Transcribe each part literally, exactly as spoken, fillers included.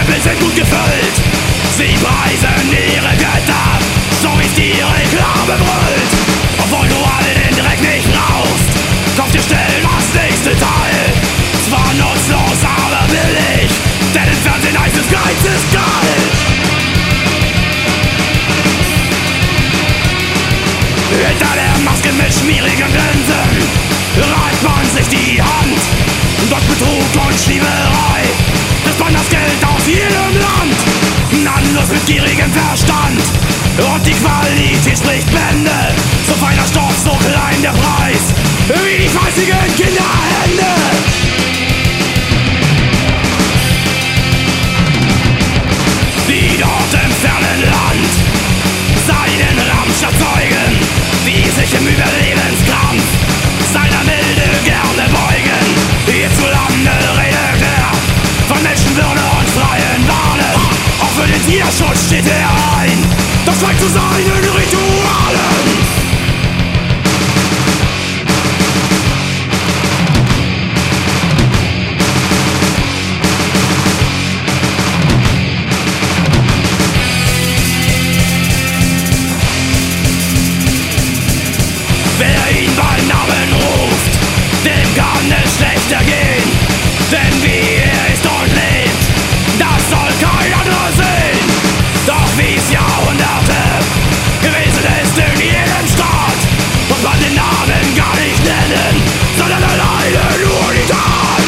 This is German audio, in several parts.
Tempel sind gut gefüllt. Sie preisen ihre Götter, so wie's die Reklame brüllt. Obwohl du all den Dreck nicht brauchst, kauf dir schnell das nächste Teil. Zwar nutzlos, aber billig, denn im Fernsehen heißt es Geiz ist geil. Hinter der Maske mit schmierigen Grinsen reibt man sich die Hand. Doch Betrug und Schieberei lässt man das Geld aus jedem Land. Nannlos mit gierigem Verstand und die Qualität spricht Bände. So feiner Stoff, so klein der Preis, wie die fleißigen Kinderhände. Die dort im fernen Land seinen Ramsch erzeugen, die sich im Überlebenskampf seiner Milde gerne beugen. Hierzulande redet er von Menschenwürde und freien Wahlen. Auch für den Tierschutz steht er ein, das schweigt zu seinen Ritualen. Wer ihn beim Namen ruft, dem kann es schlechter gehen. Denn wie er ist und lebt, das soll kein anderer sehen. Doch wie's Jahrhunderte gewesen ist in jedem Staat, muss man den Namen gar nicht nennen, sondern alleine nur die Tat.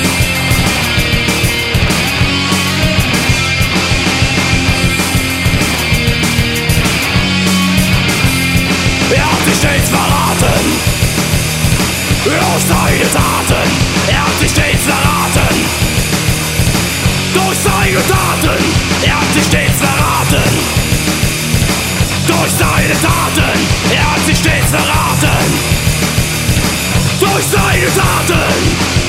Er hat sich stets verraten, durch seine Taten. Er hat sich stets verraten, durch seine Taten. Er hat sich stets verraten, durch seine Taten. Er hat sich stets verraten, durch seine Taten.